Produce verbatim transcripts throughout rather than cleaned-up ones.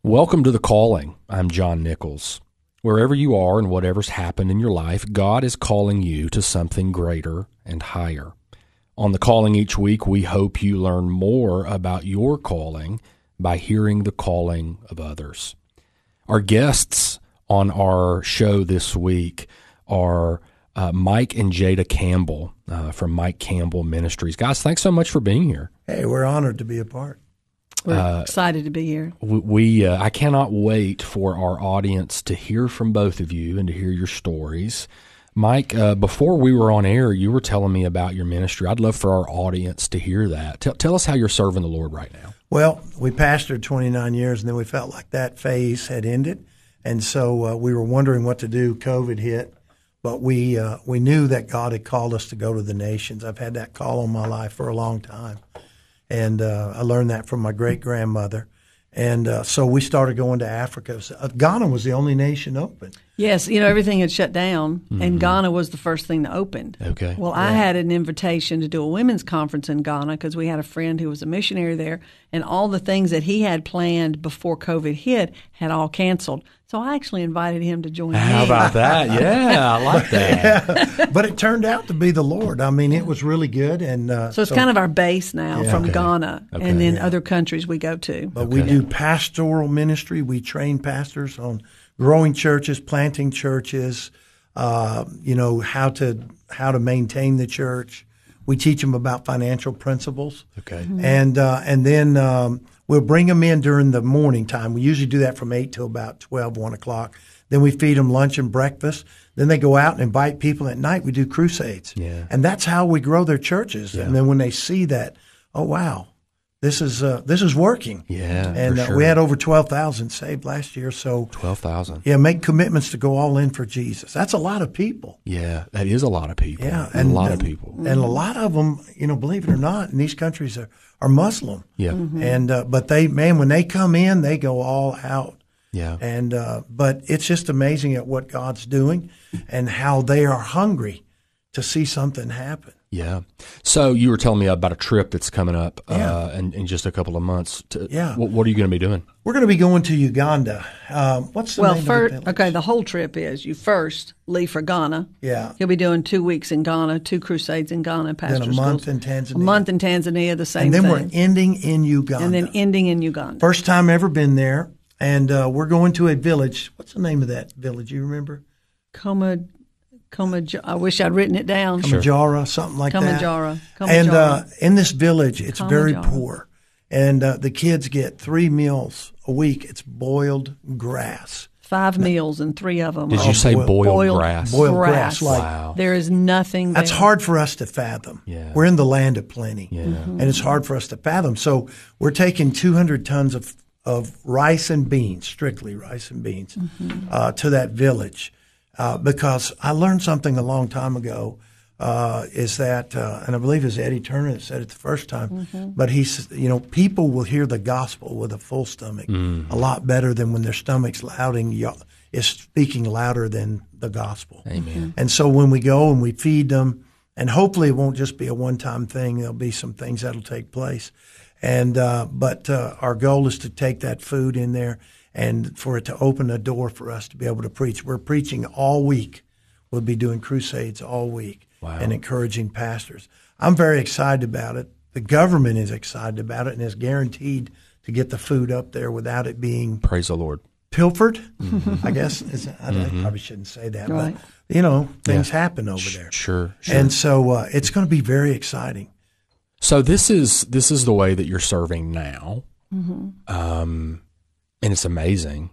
Welcome to The Calling. I'm John Nichols. Wherever you are and whatever's happened in your life, God is calling you to something greater and higher. On The Calling each week, we hope you learn more about your calling by hearing the calling of others. Our guests on our show this week are uh, Mike and Jada Campbell uh, from Mike Campbell Ministries. Guys, thanks so much for being here. Hey, we're honored to be a part. We're Uh, excited to be here. We, we uh, I cannot wait for our audience to hear from both of you and to hear your stories. Mike, uh, before we were on air, you were telling me about your ministry. I'd love for our audience to hear that. Tell, tell us how you're serving the Lord right now. Well, we pastored twenty-nine years, and then we felt like that phase had ended. And so uh, we were wondering what to do. COVID hit. But we uh, we knew that God had called us to go to the nations. I've had that call on my life for a long time. And uh, I learned that from my great-grandmother. And uh, so we started going to Africa. So, uh, Ghana was the only nation open. Yes, you know, everything had shut down, Mm-hmm. and Ghana was the first thing that opened. Okay. Well, I had an invitation to do a women's conference in Ghana because we had a friend who was a missionary there, and all the things that he had planned before COVID hit had all canceled. So I actually invited him to join How me. about that? Yeah, I like that. Yeah. But it turned out to be the Lord. I mean, it was really good. And uh, So it's kind of our base now Yeah. from Okay. Ghana, Okay. and then Yeah. other countries we go to. But we do pastoral ministry. We train pastors on growing churches, planting churches, uh, you know, how to how to maintain the church. We teach them about financial principles. Okay. And uh, and then um, we'll bring them in during the morning time. We usually do that from eight till about twelve, one o'clock. Then we feed them lunch and breakfast. Then they go out and invite people at night. We do crusades. Yeah. And that's how we grow their churches. Yeah. And then when they see that, oh, wow, this is uh, this is working. Yeah, And for uh, sure. we had over twelve thousand saved last year. So, twelve thousand. yeah, make commitments to go all in for Jesus. That's a lot of people. Yeah, that is a lot of people. Yeah. a lot of people. And a lot of them, you know, believe it or not, in these countries are, are Muslim. Yeah, And uh, but they, man, when they come in, they go all out. yeah. And uh, but it's just amazing at what God's doing and how they are hungry to see something happen. Yeah. So you were telling me about a trip that's coming up Yeah. uh, in, in just a couple of months. To, Yeah. What, what are you going to be doing? We're going to be going to Uganda. Um, what's the Well, name first, of the village? okay, the whole trip is you first leave for Ghana. Yeah. He'll be doing two weeks in Ghana, two crusades in Ghana, pastor Then a month schools. in Tanzania. A month in Tanzania, the same And then thing. we're ending in Uganda. and then ending in Uganda. First time ever been there. And uh, we're going to a village. What's the name of that village? You remember? Koma, Koma, I wish I'd written it down. Kamajara, something like that. Kamajara. And uh, Kamajara. in this village, it's very Kamajara. poor. And uh, the kids get three meals a week. It's boiled grass. Five meals and three of them Did are you say boiled- boiled, boiled grass? boiled grass. grass, like- Wow. There is nothing That's there. hard for us to fathom. Yeah. We're in the land of plenty. Yeah. And it's hard for us to fathom. So we're taking two hundred tons of, of rice and beans, strictly rice and beans, Mm-hmm. uh, to that village. Uh, because I learned something a long time ago, uh, is that, uh, and I believe it was Eddie Turner that said it the first time, Mm-hmm. but he says, you know, people will hear the gospel with a full stomach Mm. a lot better than when their stomach's louding, is speaking louder than the gospel. Amen. And so when we go and we feed them, and hopefully it won't just be a one-time thing, there'll be some things that'll take place. And uh, but uh, our goal is to take that food in there and for it to open a door for us to be able to preach. We're preaching all week. We'll be doing crusades all week Wow. and encouraging pastors. I'm very excited about it. The government is excited about it and is guaranteed to get the food up there without it being Praise the Lord. pilfered, I guess. Is, I, I probably shouldn't say that, Right. but, you know, things happen over there. Sure, sure. And so uh, it's going to be very exciting. So this is this is the way that you're serving now, Mm-hmm. um, and it's amazing.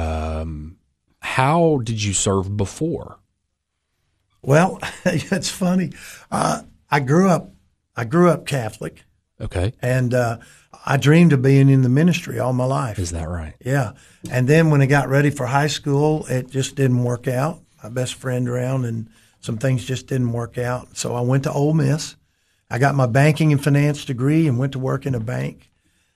Um, how did you serve before? Well, it's funny. Uh, I grew up, I grew up Catholic, Okay, and uh, I dreamed of being in the ministry all my life. is that right? Yeah. And then when I got ready for high school, it just didn't work out. My best friend around and some things just didn't work out. So I went to Ole Miss. I got my banking and finance degree and went to work in a bank.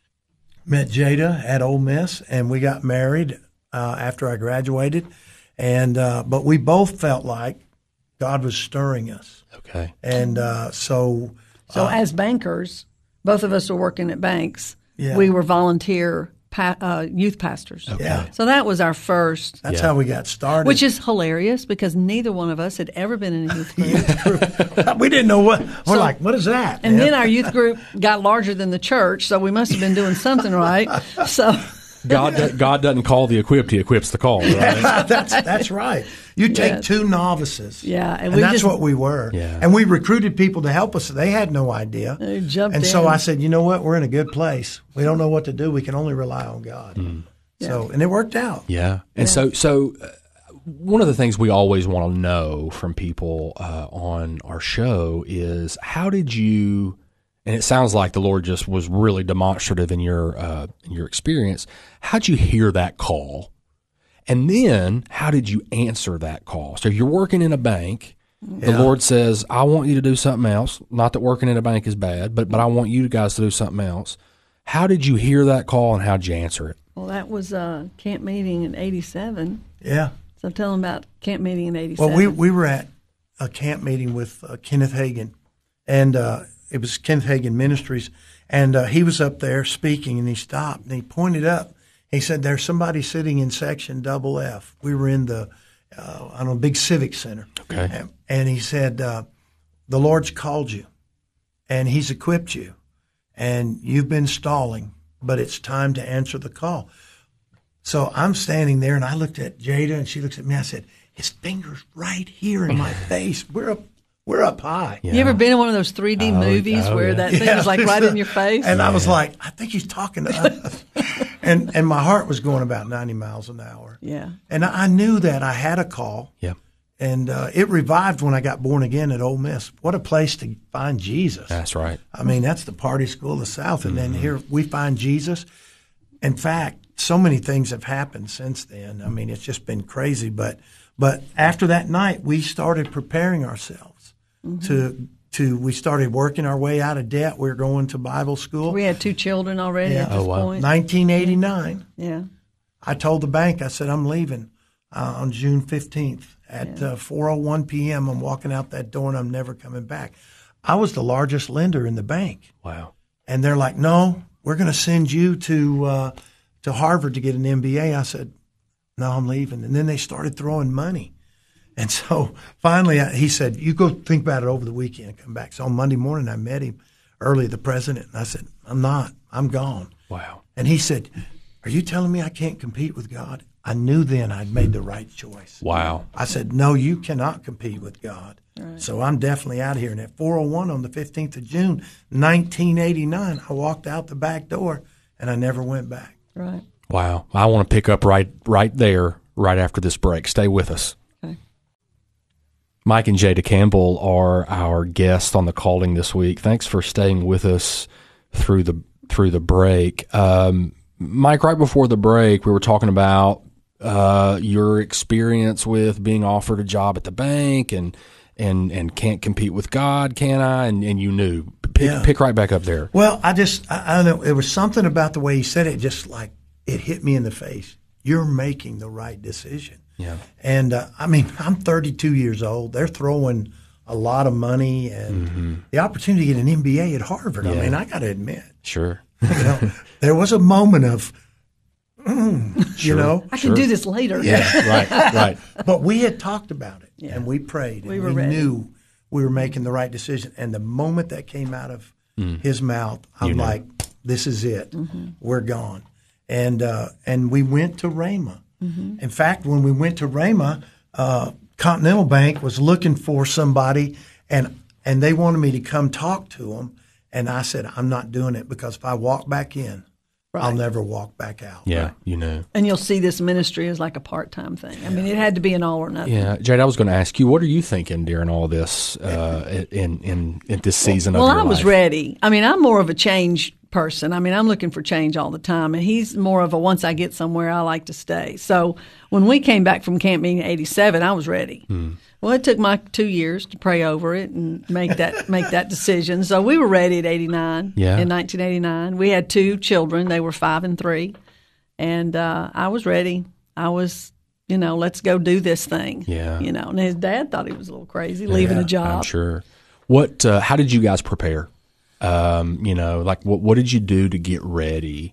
Met Jada at Ole Miss, and we got married uh, after I graduated. And uh, but we both felt like God was stirring us. Okay, And uh, so So as bankers, both of us were working at banks. Yeah. We were volunteer pa- uh, youth pastors. Okay. Yeah. So that was our first. That's Yeah. how we got started. Which is hilarious because neither one of us had ever been in a youth group. we didn't know what. We're So- like, what is that? And man? then our youth group got larger than the church, so we must have been doing something right. So God, do- God doesn't call the equipped; He equips the called. Right? that's that's right. You take Yes. two novices. Yeah, and and, we that's just- what we were. Yeah. And we recruited people to help us. They had no idea. They jumped and in. so I said, you know what? We're in a good place. We don't know what to do. We can only rely on God. So, and it worked out. Yeah. And so, so uh, one of the things we always want to know from people uh, on our show is how did you? And it sounds like the Lord just was really demonstrative in your uh, in your experience. How'd you hear that call? And then how did you answer that call? So if you're working in a bank, the Yeah. Lord says, I want you to do something else. Not that working in a bank is bad, but, but I want you guys to do something else. How did you hear that call and how did you answer it? well, that was a camp meeting in eighty-seven. Yeah. So tell them about camp meeting in eighty-seven. Well, we, we were at a camp meeting with uh, Kenneth Hagin, and uh, it was Kenneth Hagin Ministries, and uh, he was up there speaking, and he stopped, and he pointed up. He said, there's somebody sitting in section double F. We were in the, uh, I don't know, big civic center. Okay. And, and he said, uh, the Lord's called you, and He's equipped you, and you've been stalling, but it's time to answer the call. So I'm standing there, and I looked at Jada, and she looks at me. I said, his finger's right here in my face. We're up, we're up high. Yeah. You ever been in one of those three D Oh, movies oh, where yeah. that thing is like right in your face? And I was like, I think he's talking to us. and and my heart was going about ninety miles an hour. Yeah. And I I knew that I had a call. Yeah. And uh, it revived when I got born again at Ole Miss. What a place to find Jesus. That's right. I mean, that's the party school of the South. And then here we find Jesus. In fact, so many things have happened since then. I mean, it's just been crazy. But but after that night, we started preparing ourselves to to. We started working our way out of debt. We were going to Bible school. We had two children already Yeah. at this Oh, wow. point. nineteen eighty-nine. Yeah. I told the bank, I said, I'm leaving uh, on June fifteenth at uh, four oh one p.m. I'm walking out that door and I'm never coming back. I was the largest lender in the bank. Wow. And they're like, no, we're going to send you to uh, to Harvard to get an M B A. I said, no, I'm leaving. And then they started throwing money. And so finally I, he said, you go think about it over the weekend and come back. So on Monday morning I met him early, the president, and I said, I'm not. I'm gone. Wow. And he said, are you telling me I can't compete with God? I knew then I'd made the right choice. Wow. I said, no, you cannot compete with God. Right. So I'm definitely out of here. And at four oh one on the fifteenth of June, nineteen eighty-nine, I walked out the back door and I never went back. Right. Wow. I want to pick up right right there, right after this break. Stay with us. Okay. Mike and Jada Campbell are our guests on the calling this week. Thanks for staying with us through the through the break. Um, Mike, right before the break, we were talking about uh, your experience with being offered a job at the bank and and and can't compete with God, can I? And and you knew. Pick, Yeah. pick right back up there. Well, I just, I, I don't know, it was something about the way he said it, just like it hit me in the face. You're making the right decision. Yeah. And uh, I mean, I'm thirty-two years old. They're throwing a lot of money and Mm-hmm. the opportunity to get an M B A at Harvard. I Yeah. mean, I got to admit, Sure. you know, there was a moment of, mm, you know, I Sure. can do this later. Yeah. Right. Right. but we had talked about it Yeah. and we prayed and We we, were ready. knew we were making the right decision. And the moment that came out of his mouth, I'm You knew. like, this is it. Mm-hmm. We're gone. And uh, and we went to Rhema. Mm-hmm. In fact, when we went to Rhema, uh, Continental Bank was looking for somebody, and and they wanted me to come talk to them. And I said, I'm not doing it because if I walk back in, I'll Right. never walk back out. Yeah. You know. And you'll see this ministry as like a part-time thing. I mean, it had to be an all or nothing. Yeah, Jade, I was going to ask you, what are you thinking during all this uh, in in in this season Well, of your I was life? ready. I mean, I'm more of a change person. I mean, I'm looking for change all the time, and he's more of a once I get somewhere, I like to stay. So when we came back from camp meeting eighty-seven, I was ready. Hmm. Well, it took my two years to pray over it and make that make that decision. So we were ready at eighty-nine. Yeah. In nineteen eighty-nine, we had two children. They were five and three, and uh, I was ready. I was. You know, let's go do this thing. Yeah. You know, and his dad thought he was a little crazy leaving a job. I'm sure. What? Uh, how did you guys prepare? Um, you know, like what? What did you do to get ready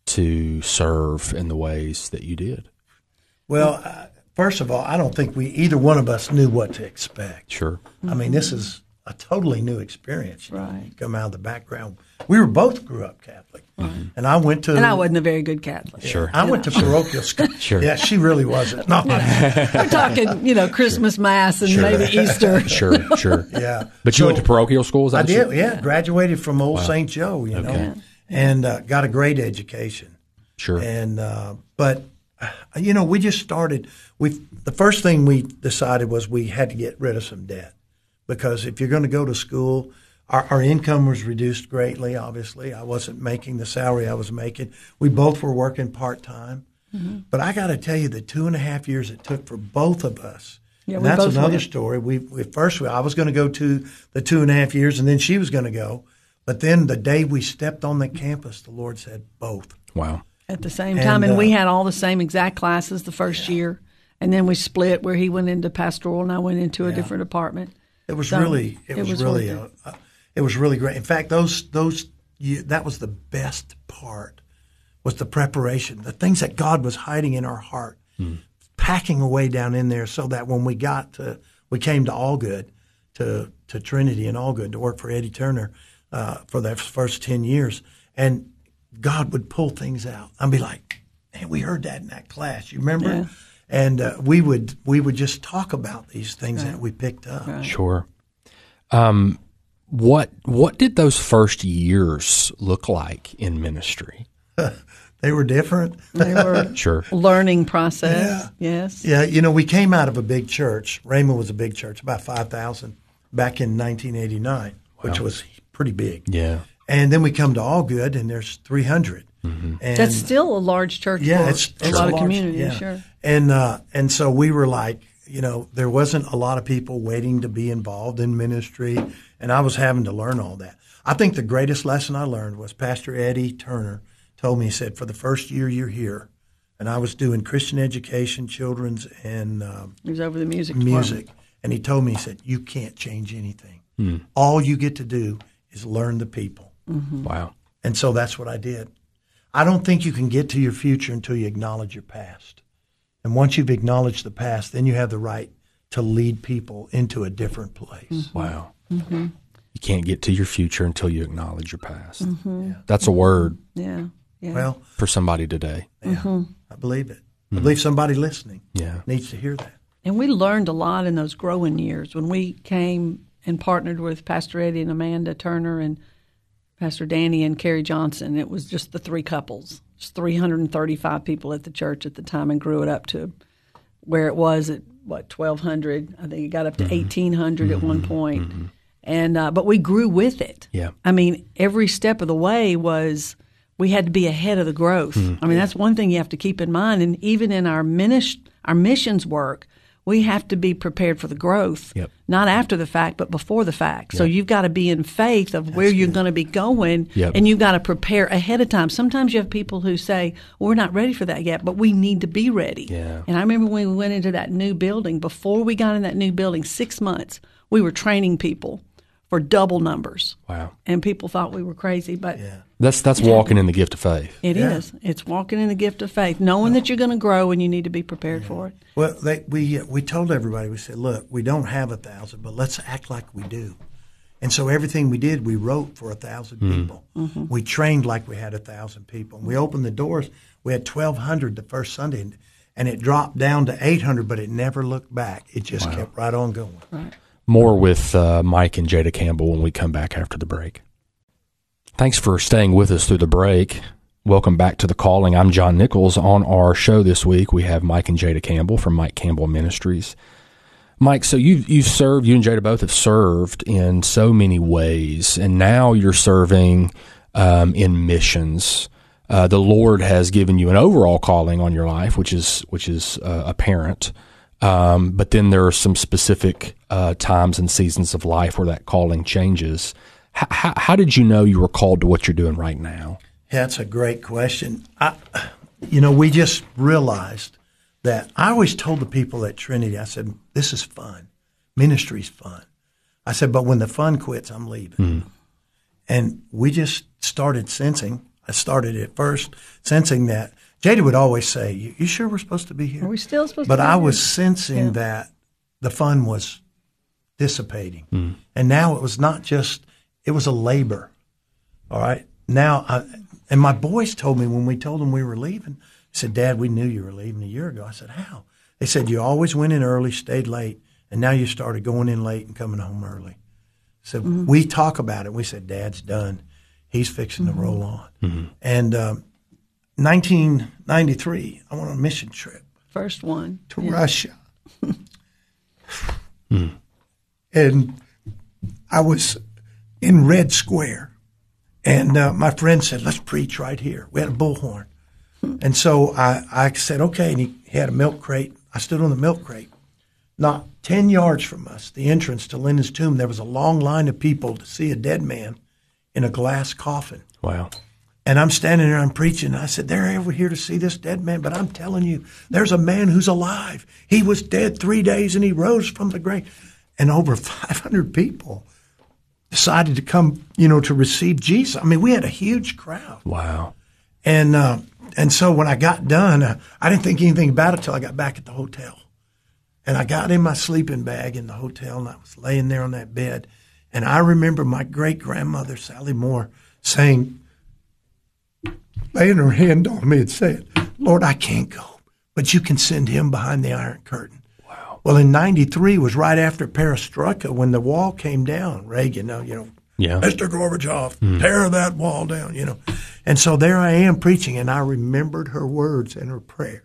to serve in the ways that you did? Well, uh, first of all, I don't think we either one of us knew what to expect. Sure. I mean, this is a totally new experience. You know, Right. you come out of the background. We were both grew up Catholic, and I went to. And I wasn't a very good Catholic. Sure. I went to parochial school. Sure. Yeah, she really wasn't. No. We're talking, you know, Christmas Mass and Sure. maybe Easter. Sure, sure. Yeah. But you So- went to parochial school? Is that I what did, you- yeah. Graduated from Old Saint Joe, you Okay. know, and uh, got a great education. Sure. And uh, but uh, you know, we just started. We the first thing we decided was we had to get rid of some debt, because if you're going to go to school, our, our income was reduced greatly. Obviously, I wasn't making the salary I was making. We both were working part time. Mm-hmm. But I got to tell you, the two and a half years it took for both of us. Yeah, and we that's both another went. story. We, we first I was going to go to the two and a half years, and then she was going to go. But then the day we stepped on the campus, the Lord said both. Wow. At the same And, time. And, uh, we had all the same exact classes the first year. And then we split, where he went into pastoral and I went into a different department. It was So, really, it, it was, was really, worth a, a, it was really great. In fact, those those you, that was the best part, was the preparation, the things that God was hiding in our heart, mm. packing away down in there, so that when we got to, we came to Allgood, to to Trinity and Allgood to work for Eddie Turner uh, for the first ten years, and God would pull things out. I'd be like, man, we heard that in that class. You remember? Yeah. And uh, we would we would just talk about these things Right. that we picked up. Right. Sure. Um, what what did those first years look like in ministry? They were different. They were Sure. learning process. Yeah. Yes. Yeah, you know, we came out of a big church. Raymond was a big church, about five thousand back in nineteen eighty-nine, which Wow. was pretty big. Yeah. And then we come to Allgood, and there's three hundred. And That's still a large church yeah, for it's, a it's lot of large, communities, yeah. sure. And uh, and so we were like, you know, there wasn't a lot of people waiting to be involved in ministry, and I was having to learn all that. I think the greatest lesson I learned was Pastor Eddie Turner told me, he said, for the first year you're here, and I was doing Christian education, children's, and um, He was over the music music, department. and he told me, he said, you can't change anything. All you get to do is learn the people. Mm-hmm. Wow. And so that's what I did. I don't think you can get to your future until you acknowledge your past. And once you've acknowledged the past, then you have the right to lead people into a different place. Mm-hmm. Wow. You can't get to your future until you acknowledge your past. That's a word Yeah. Yeah. Well, for somebody today. yeah, I believe it. I believe somebody listening Yeah. needs to hear that. And we learned a lot in those growing years when we came and partnered with Pastor Eddie and Amanda Turner and Pastor Danny and Carrie Johnson. It was just the three couples, just three hundred thirty-five people at the church at the time, and grew it up to where it was at, what, twelve hundred. I think it got up to eighteen hundred at one point. And uh, but we grew with it. Yeah. I mean, every step of the way was we had to be ahead of the growth. I mean, that's one thing you have to keep in mind. And even in our minis- our missions work, we have to be prepared for the growth, Yep. not after the fact, but before the fact. So you've got to be in faith of where you're going to be going, Yep. and you've got to prepare ahead of time. Sometimes you have people who say, well, we're not ready for that yet, but we need to be ready. Yeah. And I remember when we went into that new building, before we got in that new building, six months, we were training people for double numbers. Wow. And people thought we were crazy, but That's that's walking in the gift of faith. it is. Yeah. It's walking in the gift of faith, knowing that you're going to grow and you need to be prepared for it. Well, they, we uh, we told everybody, we said, look, we don't have a thousand, but let's act like we do. And so everything we did, we wrote for a thousand people. We trained like we had a thousand people. And we opened the doors. We had twelve hundred the first Sunday, and, and it dropped down to eight hundred, but it never looked back. It just kept right on going. Right. More with uh, Mike and Jada Campbell when we come back after the break. Thanks for staying with us through the break. Welcome back to The Calling. I'm John Nichols. On our show this week, we have Mike and Jada Campbell from Mike Campbell Ministries. Mike, so you've, you've served, you and Jada both have served in so many ways, and now you're serving um, in missions. Uh, the Lord has given you an overall calling on your life, which is which is uh, apparent. Um, but then there are some specific uh, times and seasons of life where that calling changes. H- how, how did you know you were called to what you're doing right now? Yeah, that's a great question. I, you know, we just realized that I always told the people at Trinity, I said, this is fun. Ministry's fun. I said, but when the fun quits, I'm leaving. And we just started sensing, I started at first sensing that. Jada would always say, you, you sure we're supposed to be here? Are we still supposed but to be I here? was sensing Yeah. that the fun was dissipating. Mm. And now it was not just, it was a labor. All right. Now, I, and my boys told me when we told them we were leaving, they said, Dad, we knew you were leaving a year ago. I said, how? They said, you always went in early, stayed late, and now you started going in late and coming home early. So mm-hmm. we talk about it. We said, Dad's done. He's fixing mm-hmm. to roll on. Mm-hmm. And um, nineteen ninety-three, I went on a mission trip. First one. To yeah. Russia. mm. And I was in Red Square. And uh, my friend said, let's preach right here. We had a bullhorn. And so I, I said, okay. And he, he had a milk crate. I stood on the milk crate. Not ten yards from us, the entrance to Lenin's tomb, there was a long line of people to see a dead man in a glass coffin. Wow. And I'm standing there, I'm preaching. And I said, they're over here to see this dead man. But I'm telling you, there's a man who's alive. He was dead three days and he rose from the grave. And over five hundred people decided to come, you know, to receive Jesus. I mean, we had a huge crowd. Wow. And uh, and so when I got done, uh, I didn't think anything about it until I got back at the hotel. And I got in my sleeping bag in the hotel, and I was laying there on that bed. And I remember my great-grandmother, Sally Moore, saying, laying her hand on me and saying, Lord, I can't go, but you can send him behind the Iron Curtain. Wow. Well, in ninety-three was right after Perestroika when the wall came down. Reagan, you know, yeah. Mister Gorbachev, mm. tear that wall down, you know. And so there I am preaching, and I remembered her words and her prayer.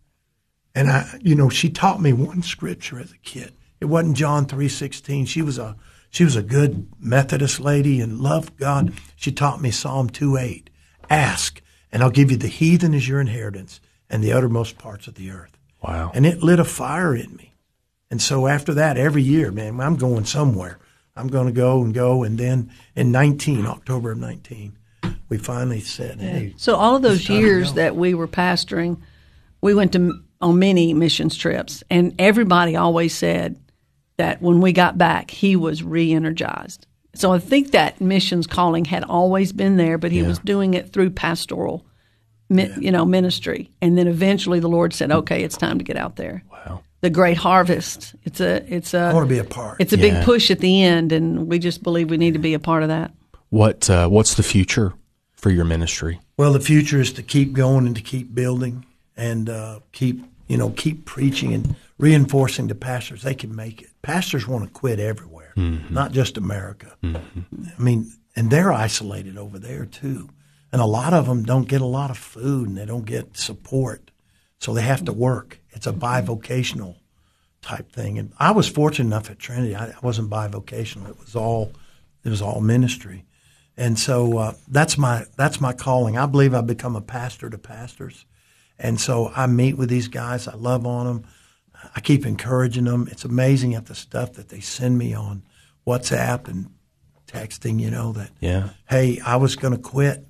And I, you know, she taught me one scripture as a kid. It wasn't John three sixteen. She was a she was a good Methodist lady and loved God. She taught me Psalm two eight. Ask, and I'll give you the heathen as your inheritance and the uttermost parts of the earth. Wow. And it lit a fire in me. And so after that, every year, man, I'm going somewhere. I'm going to go and go. And then in nineteen, October of nineteen, we finally said, hey. So all of those years that we were pastoring, we went to on many missions trips, and everybody always said that when we got back, he was re-energized. So I think that missions calling had always been there, but he yeah. was doing it through pastoral, mi- you know, ministry. And then eventually the Lord said, "Okay, it's time to get out there." Wow. The great harvest. It's a, it's a. I want to be a part. It's a yeah. big push at the end, and we just believe we need to be a part of that. What uh, What's the future for your ministry? Well, the future is to keep going and to keep building and uh, keep, you know, keep preaching and reinforcing to pastors they can make it. Pastors want to quit everywhere, mm-hmm. not just America. Mm-hmm. I mean, and they're isolated over there too. And a lot of them don't get a lot of food and they don't get support. So they have to work. It's a bivocational type thing. And I was fortunate enough at Trinity. I, I wasn't bivocational. It was all, it was all ministry. And so uh, that's my that's my calling. I believe I've become a pastor to pastors. And so I meet with these guys. I love on them. I keep encouraging them. It's amazing at the stuff that they send me on WhatsApp and texting, you know, that, yeah. hey, I was going to quit,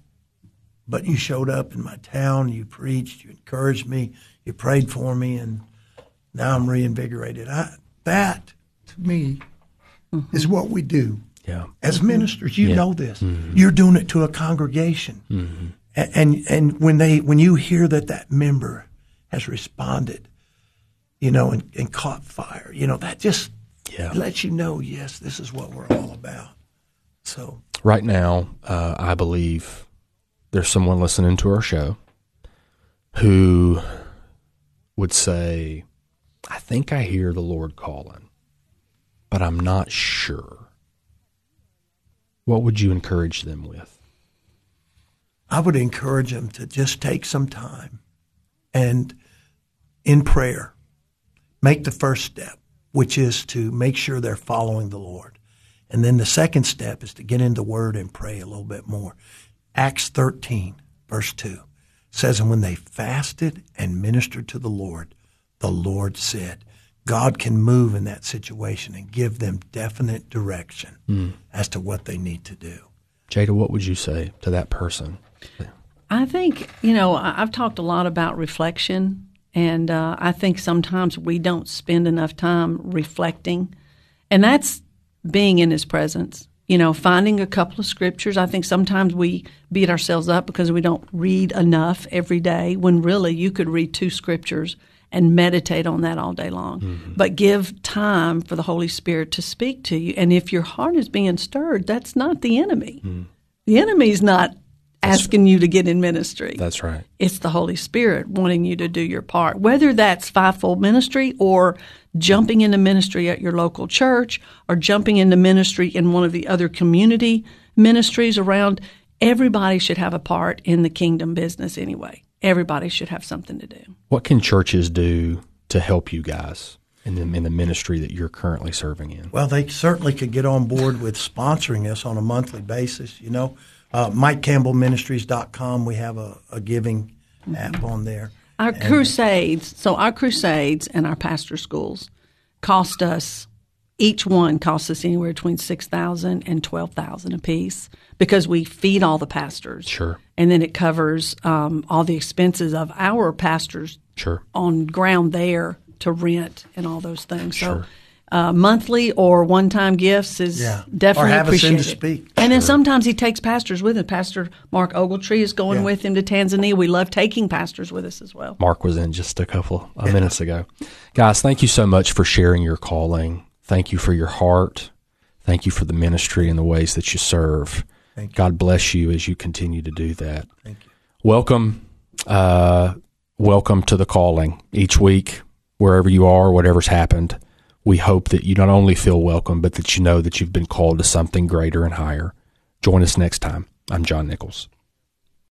but you showed up in my town. You preached. You encouraged me. You prayed for me. And now I'm reinvigorated. I, that, to me, mm-hmm. is what we do. Yeah. As ministers, you yeah. know this. Mm-hmm. You're doing it to a congregation. Mm-hmm. And, and and when they when you hear that that member has responded, you know, and, and caught fire, you know, that just yeah. lets you know, yes, this is what we're all about. So right now, uh, I believe there's someone listening to our show who would say, I think I hear the Lord calling, but I'm not sure. What would you encourage them with? I would encourage them to just take some time and in prayer, make the first step, which is to make sure they're following the Lord. And then the second step is to get in the Word and pray a little bit more. Acts thirteen, verse two, says, and when they fasted and ministered to the Lord, the Lord said, God can move in that situation and give them definite direction mm. as to what they need to do. Jada, what would you say to that person? I think, you know, I've talked a lot about reflection, and uh, I think sometimes we don't spend enough time reflecting, and that's being in His presence. You know, finding a couple of scriptures. I think sometimes we beat ourselves up because we don't read enough every day, when really you could read two scriptures and meditate on that all day long. Mm-hmm. But give time for the Holy Spirit to speak to you. And if your heart is being stirred, that's not the enemy. Mm. The enemy's not that's asking right. you to get in ministry. That's right. It's the Holy Spirit wanting you to do your part, whether that's fivefold ministry or jumping into ministry at your local church or jumping into ministry in one of the other community ministries around. Everybody should have a part in the kingdom business anyway. Everybody should have something to do. What can churches do to help you guys in the, in the ministry that you're currently serving in? Well, they certainly could get on board with sponsoring us on a monthly basis. You know, uh, Mike Campbell Ministries dot com, we have a, a giving mm-hmm. app on there. Our and, crusades, so our crusades and our pastor schools cost us, each one costs us anywhere between six thousand dollars and twelve thousand dollars a piece, because we feed all the pastors. Sure. And then it covers um, all the expenses of our pastors sure. on ground there to rent and all those things. Sure. So uh, monthly or one-time gifts is yeah. definitely or have appreciated. Us in to speak. And sure. then sometimes he takes pastors with him. Pastor Mark Ogletree is going yeah. with him to Tanzania. We love taking pastors with us as well. Mark was in just a couple of yeah. minutes ago. Guys, thank you so much for sharing your calling. Thank you for your heart. Thank you for the ministry and the ways that you serve. Thank you. God bless you as you continue to do that. Thank you. Welcome, uh, welcome to the calling. Each week, wherever you are, whatever's happened, we hope that you not only feel welcome, but that you know that you've been called to something greater and higher. Join us next time. I'm John Nichols.